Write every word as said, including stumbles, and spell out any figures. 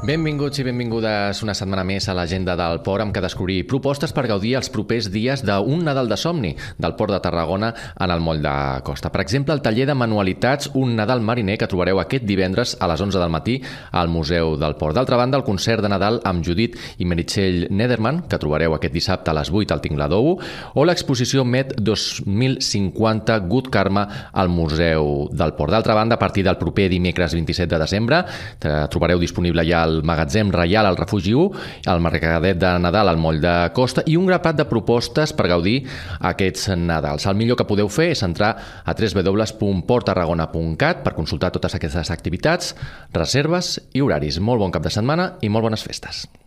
Benvinguts i benvingudes una setmana més a l'Agenda del Port, amb què descobrir propostes per gaudir els propers dies d'un Nadal de somni del Port de Tarragona en el moll de costa. Per exemple, el taller de manualitats Un Nadal Mariner, que trobareu aquest divendres a les onze del matí al Museu del Port. D'altra banda, el concert de Nadal amb Judit i Meritxell Nederman, que trobareu aquest dissabte a les vuit al Tingladou, o l'exposició Met dos mil cinquanta Good Karma al Museu del Port. D'altra banda, a partir del proper dimecres vint-i-set de desembre, trobareu disponible ja el Magatzem Reial al Refugi u, el Mercadet de Nadal al Moll de Costa i un grapat de propostes per gaudir aquests Nadals. El millor que podeu fer és entrar a w w w punt port tarragona punt cat per consultar totes aquestes activitats, reserves i horaris. Molt bon cap de setmana i molt bones festes.